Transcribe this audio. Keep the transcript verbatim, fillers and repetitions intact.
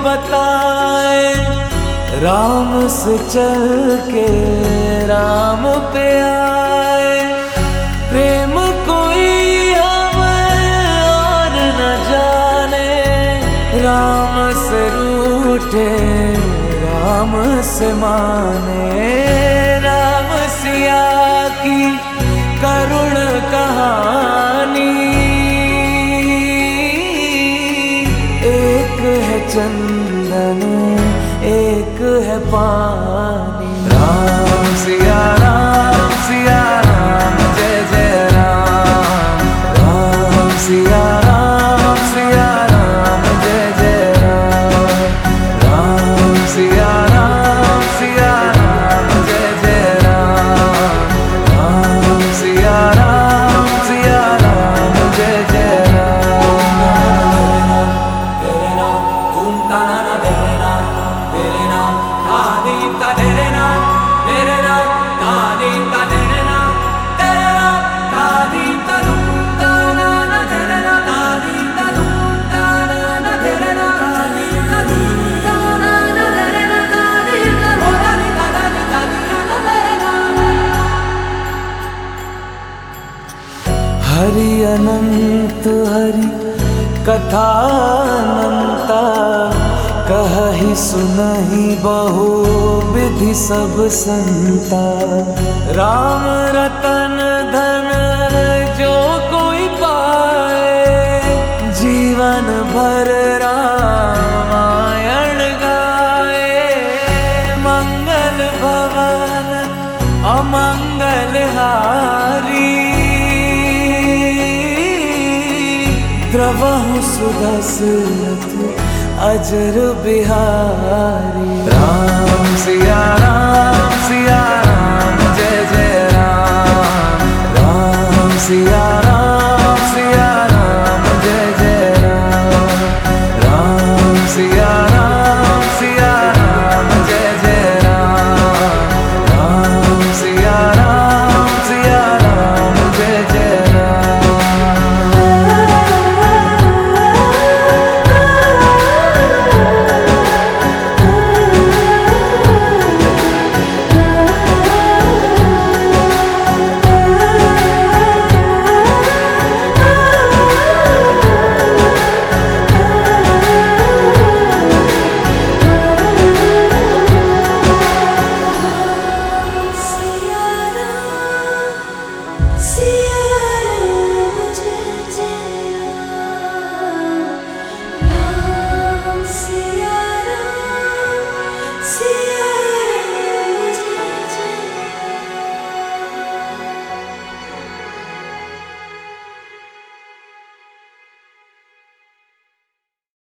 बताए, राम से चल के राम पे आए। प्रेम कोई हमें और न जाने, राम से रूठे राम से माने। राम सिया की करुण कहानी, एक है चंदन एक है पानी। राम सिया राम सिया राम जय जय राम। राम सिया राम सिया राम जय जय राम। राम सिया राम सिया राम जय जय राम। राम सिया राम सिया राम जय जय राम। तेरे नाम ओम ताना तेरे नाम, तेरे नाम आदि का तेरे नाम, तेरे नाम आदि का तेरे नाम, तेरे नाम आदि का रूम ताना ना तेरे नाम, आदि का रूम ताना ना तेरे नाम, आदि का रूम ताना ना तेरे नाम, आदि का रूम ताना ना तेरे नाम। हरि अनंत हरि कथा अनंता, कहहि सुनहि बहु विधि सब संता। राम रतन धन जो कोई पाए, जीवन भर रामायण गाए। मंगल भवन अमंगल हारी, द्रवहु सुदशरथ अजर बिहारी। राम सिया राम सिया राम जय जय राम। राम सिया राम